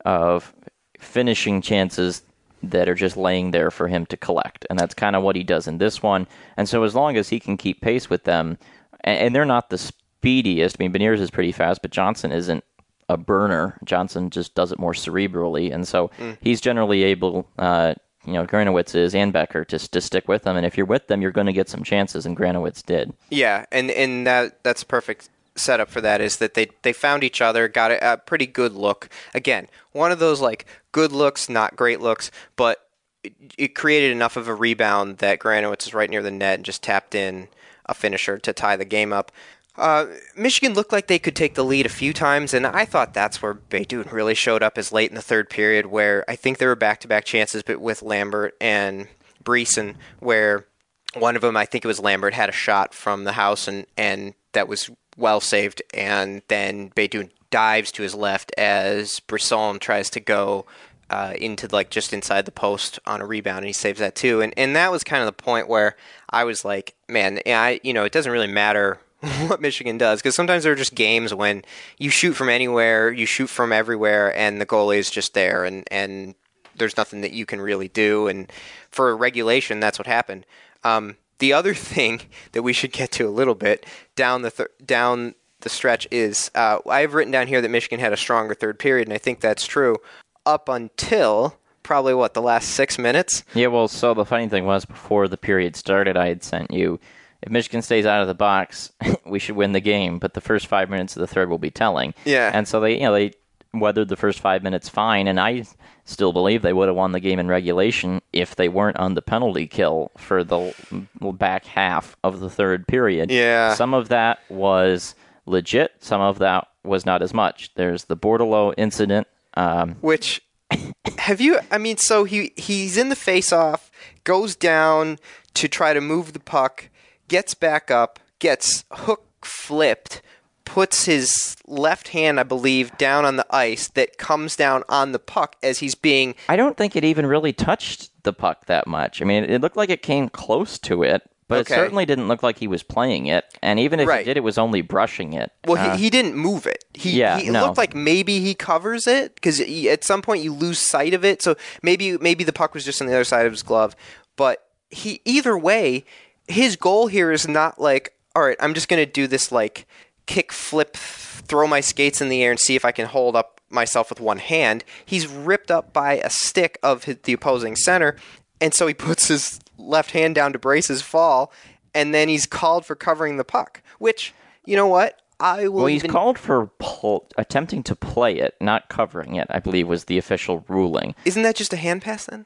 of finishing chances that are just laying there for him to collect, and that's kind of what he does in this one. And so as long as he can keep pace with them, and they're not the speediest, I mean, Beniers is pretty fast, but Johnson isn't a burner. Johnson just does it more cerebrally, and so he's generally able, Granowitz is, and Becker, to stick with them, and if you're with them, you're going to get some chances, and Granowitz did. Yeah, and that's perfect setup for that is that they found each other, got a pretty good look. Again, one of those like good looks, not great looks, but it created enough of a rebound that Granowitz is right near the net and just tapped in a finisher to tie the game up. Michigan looked like they could take the lead a few times, and I thought that's where Beydoun really showed up, as late in the third period, where I think there were back-to-back chances, but with Lambert and Breeson, where one of them, I think it was Lambert, had a shot from the house, and that was well saved, and then Beydoun dives to his left as Brisson tries to go into like just inside the post on a rebound, and he saves that too. And that was kind of the point where I was like, man, it doesn't really matter what Michigan does, because sometimes there are just games when you shoot from anywhere, you shoot from everywhere, and the goalie is just there, and there's nothing that you can really do. And for regulation, that's what happened. The other thing that we should get to a little bit down the stretch is I've written down here that Michigan had a stronger third period, and I think that's true up until probably, the last 6 minutes? Yeah, well, so the funny thing was, before the period started, I had sent you, if Michigan stays out of the box, we should win the game, but the first 5 minutes of the third will be telling. Yeah. And so they weathered the first 5 minutes fine, and I still believe they would have won the game in regulation if they weren't on the penalty kill for the back half of the third period. Yeah. Some of that was legit. Some of that was not as much. There's the Bordelot incident. Which, so he's in the face-off, goes down to try to move the puck, gets back up, gets hook flipped puts his left hand, I believe, down on the ice that comes down on the puck as he's being... I don't think it even really touched the puck that much. I mean, it looked like it came close to it, but Okay. it certainly didn't look like he was playing it. And even if Right. he did, it was only brushing it. Well, he didn't move it. It no. looked like maybe he covers it because at some point you lose sight of it. So maybe the puck was just on the other side of his glove. But either way, his goal here is not like, all right, I'm just going to do this like kick, flip, throw my skates in the air and see if I can hold up myself with one hand. He's ripped up by a stick of the opposing center, and so he puts his left hand down to brace his fall, and then he's called for covering the puck, which, you know what? Well, he's called for attempting to play it, not covering it, I believe was the official ruling. Isn't that just a hand pass then?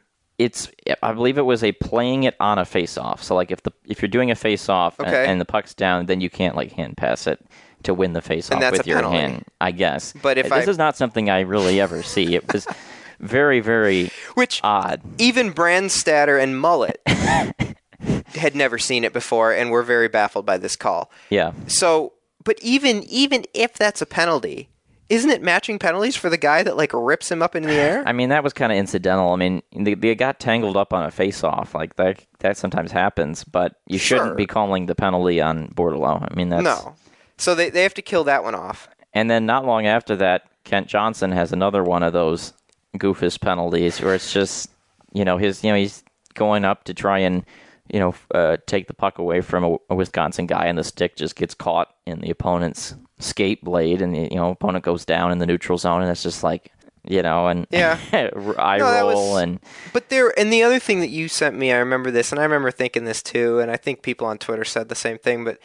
I believe it was a playing it on a face-off. So, like, if you're doing a face-off and the puck's down, then you can't, like, hand pass it to win the face-off that's with a your penalty. hand, I guess. But this is not something I really ever see. It was very, very odd. Even Brandstatter and Mullet had never seen it before and were very baffled by this call. Yeah. So, but even if that's a penalty, isn't it matching penalties for the guy that like rips him up into the air? I mean, that was kind of incidental. I mean, they got tangled up on a face-off. Like, that sometimes happens, but you shouldn't be calling the penalty on Bordelot. I mean, that's... No. So they have to kill that one off. And then not long after that, Kent Johnson has another one of those goofus penalties where it's just, he's going up to try and, take the puck away from a Wisconsin guy, and the stick just gets caught in the opponent's skate blade, and the opponent goes down in the neutral zone, and it's just like, and Yeah. eye roll. But the other thing that you sent me, I remember this, and I remember thinking this too, and I think people on Twitter said the same thing, but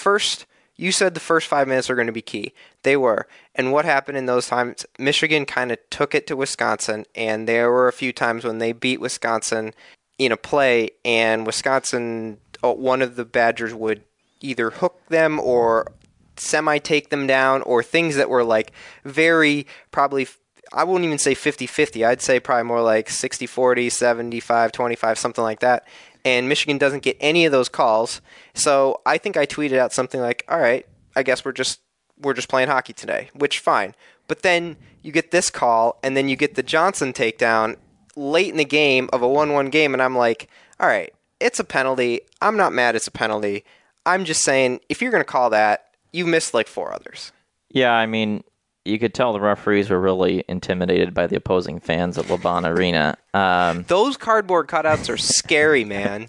you said the first 5 minutes are going to be key. They were. And what happened in those times, Michigan kind of took it to Wisconsin, and there were a few times when they beat Wisconsin in a play, and Wisconsin, one of the Badgers would either hook them or semi-take them down, or things that were like very probably, I wouldn't even say 50-50. I'd say probably more like 60-40, 75-25, something like that. And Michigan doesn't get any of those calls. So I think I tweeted out something like, all right, I guess we're just playing hockey today, which fine. But then you get this call, and then you get the Johnson takedown late in the game of a 1-1 game, and I'm like, all right, it's a penalty. I'm not mad it's a penalty. I'm just saying, if you're going to call that, you missed like 4 others. Yeah, I mean, you could tell the referees were really intimidated by the opposing fans at LeBron Arena. Those cardboard cutouts are scary, man.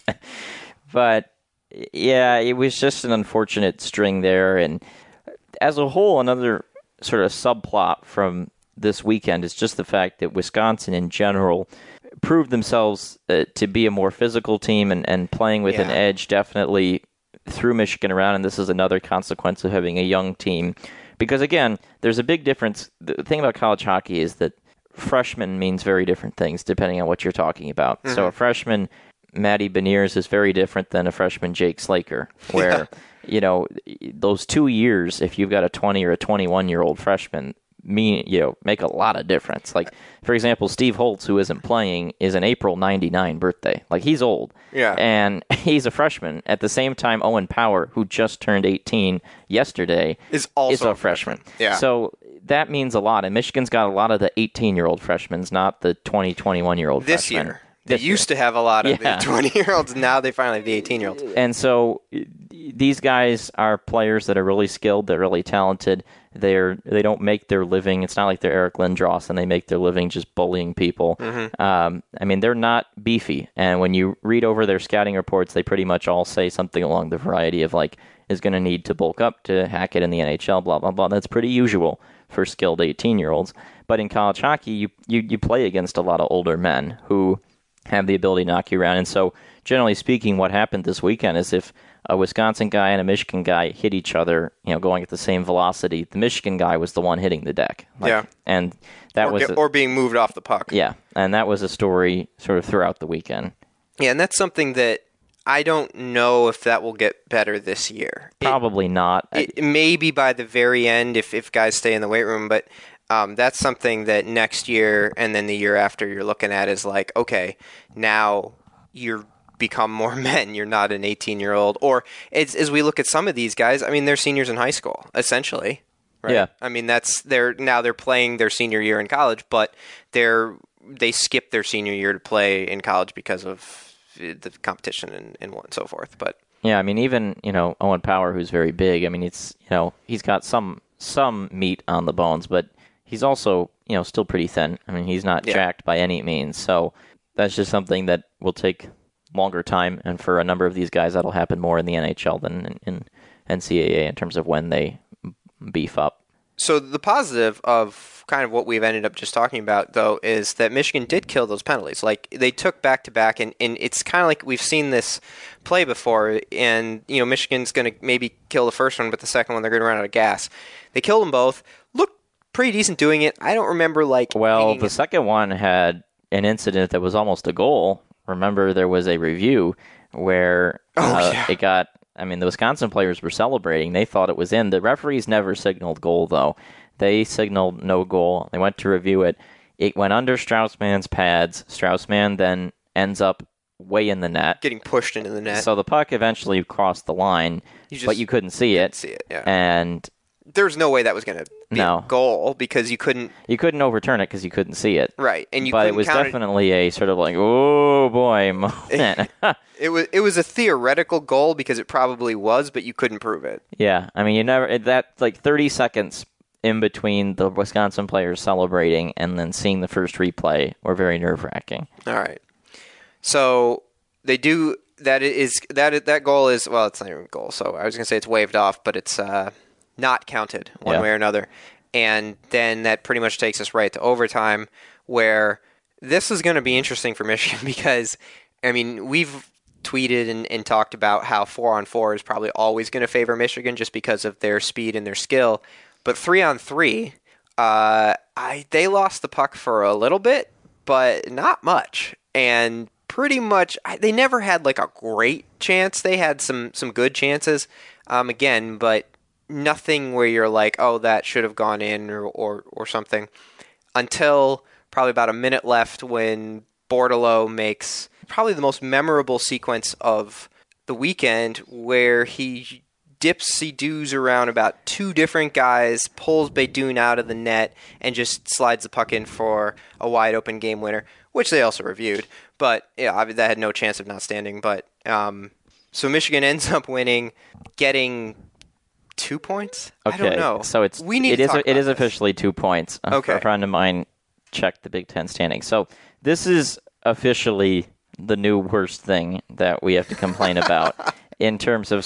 But, yeah, it was just an unfortunate string there. And as a whole, another sort of subplot from this weekend is just the fact that Wisconsin in general proved themselves to be a more physical team and playing with an edge definitely threw Michigan around. And this is another consequence of having a young team. Because, again, there's a big difference. The thing about college hockey is that freshman means very different things depending on what you're talking about. Mm-hmm. So a freshman, Matty Beniers, is very different than a freshman Jake Slaker, where, those 2 years, if you've got a 20 or a 21-year-old freshman, make a lot of difference. Like, for example, Steve Holtz, who isn't playing, is an April 99 birthday. Like, he's old. Yeah. And he's a freshman. At the same time, Owen Power, who just turned 18 yesterday, is also a freshman. Yeah. So that means a lot. And Michigan's got a lot of the 18-year-old freshmen, not the 20, 21-year-old this freshmen. Year. They used to have a lot of the 20-year-olds. Now they finally have the 18-year-olds. And so these guys are players that are really skilled. They're really talented. They don't make their living. It's not like they're Eric Lindros and they make their living just bullying people. Mm-hmm. They're not beefy. And when you read over their scouting reports, they pretty much all say something along the variety of like, is going to need to bulk up to hack it in the NHL, blah, blah, blah. That's pretty usual for skilled 18-year-olds. But in college hockey, you play against a lot of older men who have the ability to knock you around. And so, generally speaking, what happened this weekend is if a Wisconsin guy and a Michigan guy hit each other, going at the same velocity, the Michigan guy was the one hitting the deck. And that or being moved off the puck. Yeah, and that was a story sort of throughout the weekend. Yeah, and that's something that I don't know if that will get better this year. Probably not. It maybe by the very end if guys stay in the weight room, but that's something that next year and then the year after you're looking at is like, okay, now you're become more men. You're not an 18-year-old. Or as we look at some of these guys, I mean, they're seniors in high school, essentially. Right? Yeah. I mean, they're playing their senior year in college, but they skip their senior year to play in college because of the competition and so forth. But yeah, I mean, even Owen Power, who's very big. I mean, it's he's got some meat on the bones, but he's also still pretty thin. I mean, he's not jacked by any means. So that's just something that will take longer time, and for a number of these guys, that'll happen more in the NHL than in NCAA in terms of when they beef up. So the positive of kind of what we've ended up just talking about, though, is that Michigan did kill those penalties. Like, they took back-to-back, and it's kind of like we've seen this play before, and, Michigan's going to maybe kill the first one, but the second one they're going to run out of gas. They killed them both. Looked pretty decent doing it. I don't remember, Well, the second one had an incident that was almost a goal. Remember, there was a review where it got... I mean, the Wisconsin players were celebrating. They thought it was in. The referees never signaled goal, though. They signaled no goal. They went to review it. It went under Straussman's pads. Straussman then ends up way in the net. Getting pushed into the net. So the puck eventually crossed the line, but you couldn't see it. And there's no way that was going to be a goal because you couldn't overturn it because you couldn't see it. Right, and but it was definitely a sort of like, oh boy moment. It was a theoretical goal because it probably was, but you couldn't prove it. Yeah, I mean, that 30 seconds in between the Wisconsin players celebrating and then seeing the first replay were very nerve-wracking. All right, so they do that goal is, well, it's not even a goal. So I was going to say it's waved off, but it's not counted one way or another. And then that pretty much takes us right to overtime, where this is going to be interesting for Michigan because, I mean, we've tweeted and talked about how 4-on-4 is probably always going to favor Michigan just because of their speed and their skill. But 3-on-3, they lost the puck for a little bit, but not much. And pretty much, they never had a great chance. They had some good chances, again, but nothing where you're like, oh, that should have gone in or something, until probably about a minute left when Bordeleau makes probably the most memorable sequence of the weekend, where he dips Seydoux's around about two different guys, pulls Beydoun out of the net, and just slides the puck in for a wide open game winner, which they also reviewed. But yeah, that had no chance of not standing. But so Michigan ends up winning, getting 2 points? Okay, I don't know. So it is officially 2 points. Okay. A friend of mine checked the Big Ten standings. So this is officially the new worst thing that we have to complain about in terms of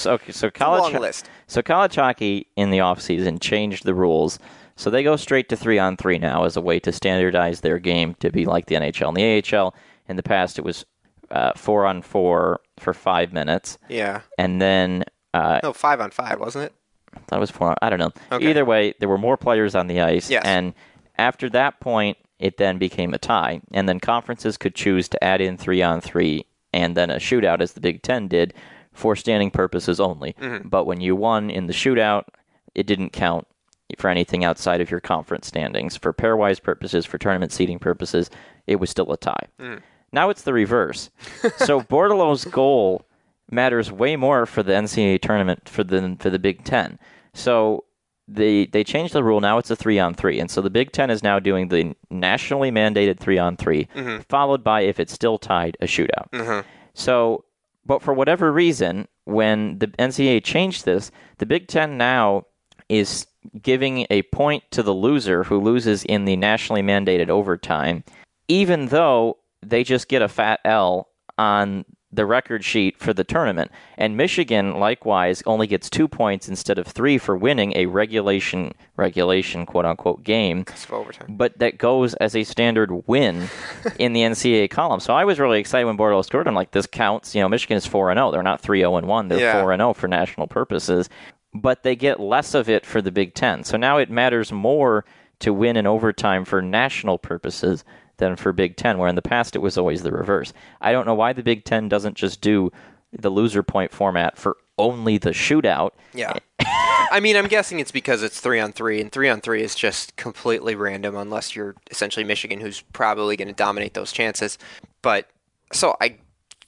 college hockey in the offseason changed the rules. So they go straight to 3-on-3 now as a way to standardize their game to be like the NHL and the AHL. In the past, it was 4-on-4 for 5 minutes. Yeah. And then 5-on-5, wasn't it? I thought it was 4. I don't know. Okay. Either way, there were more players on the ice. Yes. And after that point, it then became a tie. And then conferences could choose to add in 3-on-3 and then a shootout, as the Big Ten did, for standing purposes only. Mm-hmm. But when you won in the shootout, it didn't count for anything outside of your conference standings. For pairwise purposes, for tournament seeding purposes, it was still a tie. Mm. Now it's the reverse. So Bordeleau's goal matters way more for the NCAA tournament than for the Big Ten. So they changed the rule. Now it's a 3-on-3. And so the Big Ten is now doing the nationally mandated 3-on-3, mm-hmm. followed by, if it's still tied, a shootout. Mm-hmm. So, but for whatever reason, when the NCAA changed this, the Big Ten now is giving a point to the loser who loses in the nationally mandated overtime, even though they just get a fat L on the record sheet for the tournament. And Michigan, likewise, only gets 2 points instead of 3 for winning a regulation, quote-unquote, game. But that goes as a standard win in the NCAA column. So I was really excited when Bordeleau scored. I'm like, this counts. Michigan is 4-0. They're not 3-0-1. They're 4-0 for national purposes. But they get less of it for the Big Ten. So now it matters more to win in overtime for national purposes than for Big Ten, where in the past it was always the reverse. I don't know why the Big Ten doesn't just do the loser point format for only the shootout. Yeah. I mean, I'm guessing it's because it's 3-on-3, and 3-on-3 is just completely random unless you're essentially Michigan, who's probably going to dominate those chances. But, so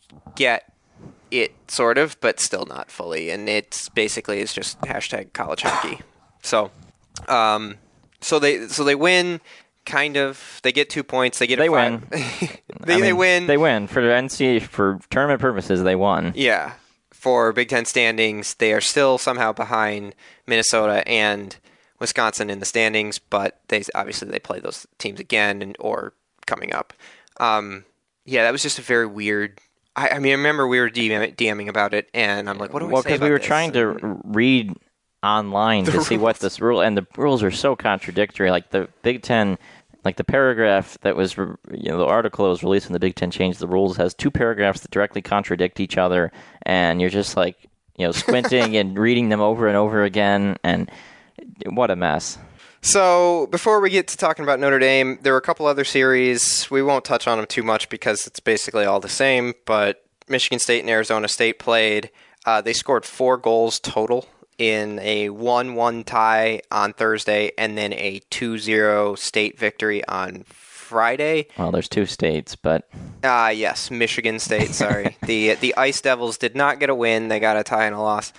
get it sort of, but still not fully. And it's basically is just hashtag college hockey. So, so they win. Kind of, they get 2 points. They get They win. They win. They win for NCAA for tournament purposes. They won. Yeah, for Big Ten standings, they are still somehow behind Minnesota and Wisconsin in the standings, but they play those teams again or coming up. Yeah, that was just a very weird. I remember we were DMing about it, and I'm like, what do we say about this? Well, because we were trying to read online to see what this rule, and the rules are so contradictory. Like the Big Ten, like the paragraph that was, the article that was released when the Big Ten changed the rules has 2 paragraphs that directly contradict each other, and you're just like, squinting and reading them over and over again, and what a mess. So before we get to talking about Notre Dame, there were a couple other series. We won't touch on them too much because it's basically all the same, but Michigan State and Arizona State played. They scored 4 goals total in a 1-1 tie on Thursday, and then a 2-0 state victory on Friday. Well, there's 2 states, but... Yes, Michigan State, sorry. The Ice Devils did not get a win. They got a tie and a loss.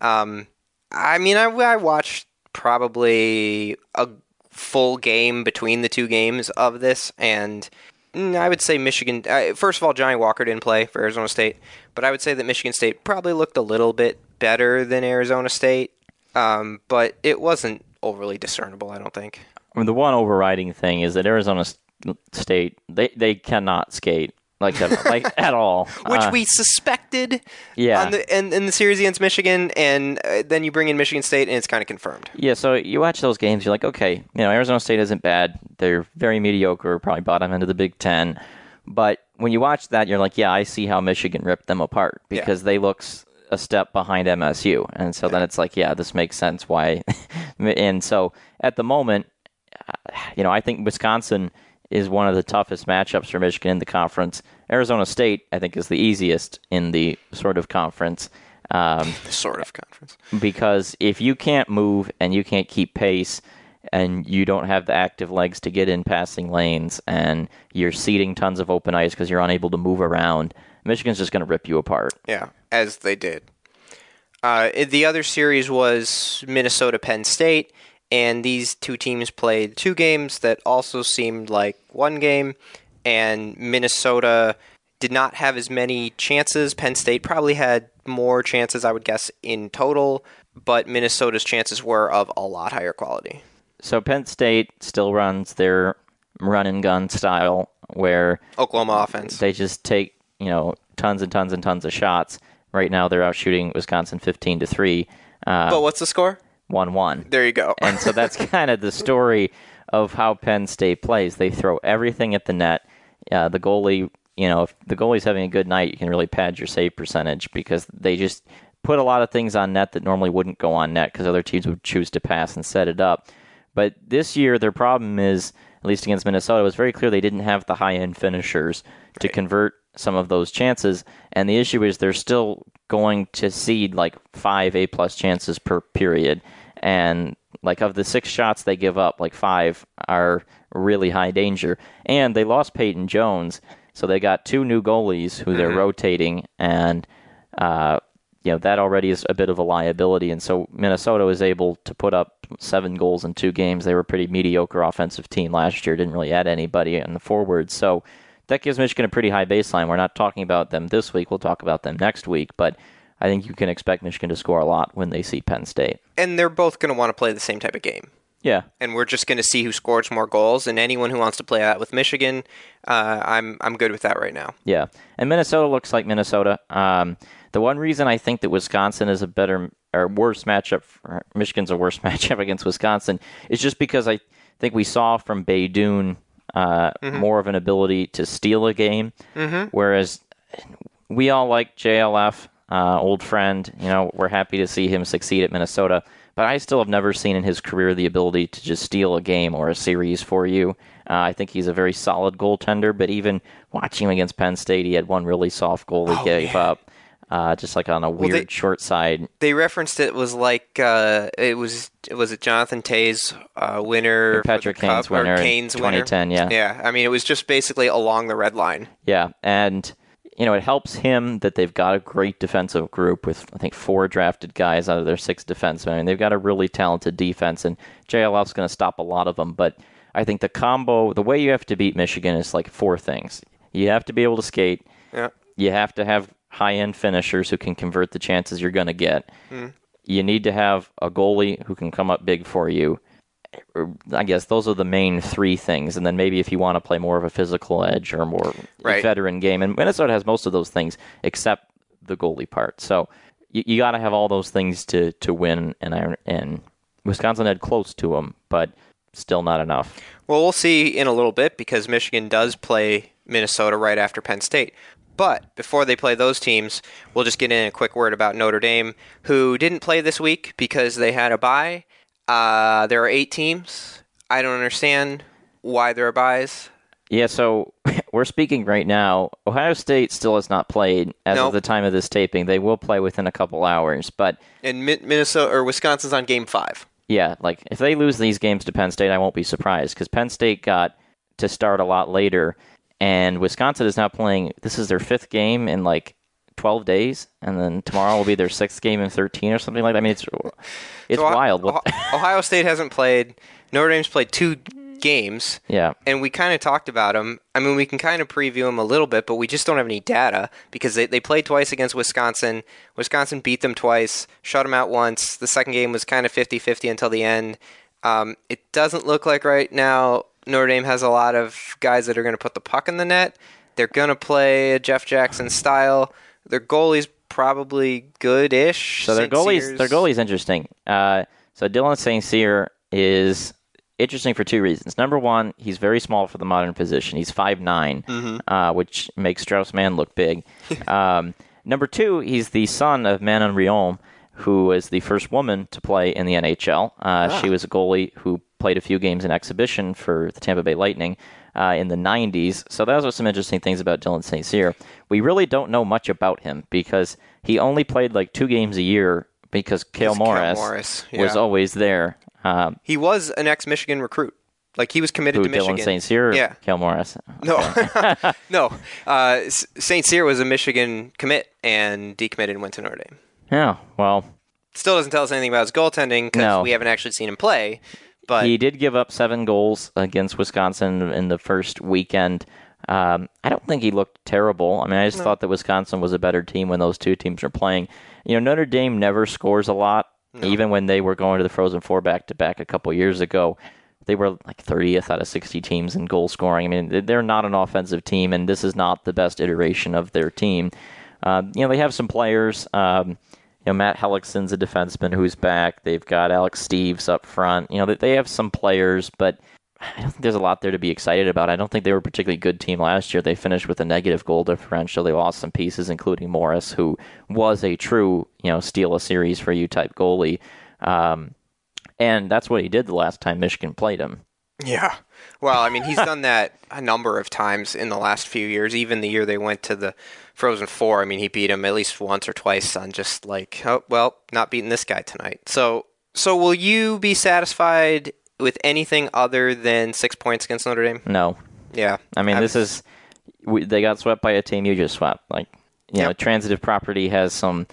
I watched probably a full game between the 2 games of this, and I would say Michigan... first of all, Johnny Walker didn't play for Arizona State, but I would say that Michigan State probably looked a little bit better than Arizona State, but it wasn't overly discernible, I don't think. The one overriding thing is that Arizona State, they cannot skate like at all. Which we suspected yeah. in the series against Michigan, and then you bring in Michigan State, and it's kind of confirmed. Yeah, so you watch those games, you're like, okay, Arizona State isn't bad. They're very mediocre, probably bottom end of the Big Ten. But when you watch that, you're like, yeah, I see how Michigan ripped them apart because they look a step behind MSU. And so then it's like, yeah, this makes sense why. And so at the moment, I think Wisconsin is one of the toughest matchups for Michigan in the conference. Arizona State, I think, is the easiest in the sort of conference. Because if you can't move and you can't keep pace and you don't have the active legs to get in passing lanes and you're ceding tons of open ice because you're unable to move around, Michigan's just going to rip you apart. Yeah, as they did. The other series was Minnesota-Penn State, and these 2 teams played 2 games that also seemed like one game, and Minnesota did not have as many chances. Penn State probably had more chances, I would guess, in total, but Minnesota's chances were of a lot higher quality. So Penn State still runs their run-and-gun style where Oklahoma offense. They just take, tons and tons and tons of shots. Right now they're out shooting Wisconsin 15-3. But what's the score? 1-1. There you go. And so that's kind of the story of how Penn State plays. They throw everything at the net. The goalie, if the goalie's having a good night, you can really pad your save percentage because they just put a lot of things on net that normally wouldn't go on net because other teams would choose to pass and set it up. But this year, their problem is, at least against Minnesota, it was very clear they didn't have the high-end finishers to convert some of those chances. And the issue is they're still going to cede like 5 A-plus chances per period. And like of the 6 shots they give up, like 5 are really high danger. And they lost Peyton Jones, so they got 2 new goalies who they're rotating. And, that already is a bit of a liability. And so Minnesota was able to put up 7 goals in 2 games. They were a pretty mediocre offensive team last year, didn't really add anybody in the forwards. So that gives Michigan a pretty high baseline. We're not talking about them this week. We'll talk about them next week. But I think you can expect Michigan to score a lot when they see Penn State. And they're both going to want to play the same type of game. Yeah. And we're just going to see who scores more goals. And anyone who wants to play that with Michigan, I'm good with that right now. Yeah. And Minnesota looks like Minnesota. The one reason I think that Wisconsin is a better or worse matchup, Michigan's a worse matchup against Wisconsin, is just because I think we saw from Beydoun more of an ability to steal a game, whereas we all like JLF, old friend. We're happy to see him succeed at Minnesota, but I still have never seen in his career the ability to just steal a game or a series for you. I think he's a very solid goaltender, but even watching him against Penn State, he had one really soft goal he gave up. Just like on a weird short side. They referenced it was like it was Jonathan Tay's winner, Patrick Kane's winner, Kane's 2010. Winner. Yeah. I mean, it was just basically along the red line. Yeah, and it helps him that they've got a great defensive group with, I think, 4 drafted guys out of their 6 defensemen. I mean, they've got a really talented defense, and JLF's going to stop a lot of them. But I think the way you have to beat Michigan is like 4 things. You have to be able to skate. Yeah. You have to have high-end finishers who can convert the chances you're going to get. You need to have a goalie who can come up big for you. I guess those are the main 3 things, and then maybe if you want to play more of a physical edge or more veteran game, and Minnesota has most of those things except the goalie part. So you got to have all those things to win, and Wisconsin had close to them, but still not enough. Well, we'll see in a little bit because Michigan does play Minnesota right after Penn State. But before they play those teams, we'll just get in a quick word about Notre Dame, who didn't play this week because they had a bye. There are 8 teams. I don't understand why there are byes. Yeah, so we're speaking right now. Ohio State still has not played as of the time of this taping. They will play within a couple hours, but and Minnesota or Wisconsin's on Game 5. Yeah, like if they lose these games to Penn State, I won't be surprised because Penn State got to start a lot later, and Wisconsin is now playing. This is their 5th game in like 12 days, and then tomorrow will be their 6th game in 13 or something like that. I mean, it's so wild. Ohio State hasn't played. Notre Dame's played 2 games. Yeah. And we kind of talked about them. I mean, we can kind of preview them a little bit, but we just don't have any data because they played twice against Wisconsin. Wisconsin beat them twice, shut them out once. The second game was kind of 50-50 until the end. It doesn't look like right now Notre Dame has a lot of guys that are going to put the puck in the net. They're going to play a Jeff Jackson style. Their goalie's probably good-ish. So their goalie's interesting. So Dylan St. Cyr is interesting for 2 reasons. Number one, he's very small for the modern position. He's 5'9", which makes Strauss-Mann look big. Number 2, he's the son of Manon Rhéaume, who is the first woman to play in the NHL. She was a goalie who played a few games in exhibition for the Tampa Bay Lightning in the 90s. So those are some interesting things about Dylan St. Cyr. We really don't know much about him because he only played like 2 games a year because Cale Morris was always there. He was an ex-Michigan recruit. Like, he was committed to Michigan. Dylan St. Cyr or Cale Morris? No. No. St. Cyr was a Michigan commit and decommitted and went to Notre Dame. Yeah, well. Still doesn't tell us anything about his goaltending because we haven't actually seen him play. But he did give up 7 goals against Wisconsin in the first weekend. I don't think he looked terrible. I mean, I just thought that Wisconsin was a better team when those 2 teams were playing. You know, Notre Dame never scores a lot. No. Even when they were going to the Frozen Four back-to-back a couple years ago, they were like 30th out of 60 teams in goal scoring. I mean, they're not an offensive team, and this is not the best iteration of their team. They have some players. Matt Hellickson's a defenseman who's back. They've got Alex Steves up front. They have some players, but I don't think there's a lot there to be excited about. I don't think they were a particularly good team last year. They finished with a negative goal differential. They lost some pieces, including Morris, who was a true, steal a series for you type goalie. And that's what he did the last time Michigan played him. Yeah. Well, I mean, he's done that a number of times in the last few years. Even the year they went to the Frozen Four, I mean, he beat him at least once or twice on just like, oh, well, not beating this guy tonight. So will you be satisfied with anything other than 6 points against Notre Dame? No. Yeah. I mean, they got swept by a team you just swept. Like, transitive property has some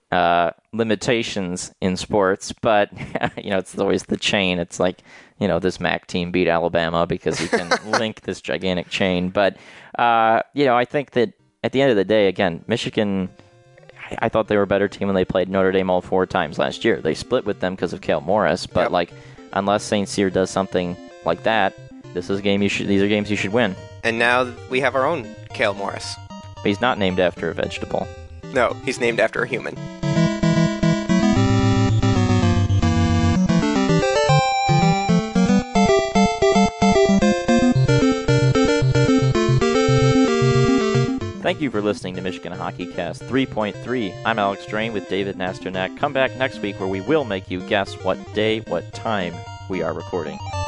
limitations in sports, but, it's always the chain. It's like, this MAC team beat Alabama because you can link this gigantic chain. But, I think that at the end of the day, again, Michigan, I thought they were a better team when they played Notre Dame all 4 times last year. They split with them because of Cale Morris, but unless St. Cyr does something like that, these are games you should win. And now we have our own Cale Morris. But he's not named after a vegetable. No, he's named after a human. Thank you for listening to Michigan Hockey Cast 3.3. I'm Alex Drain with David Nasternak. Come back next week where we will make you guess what day, what time we are recording.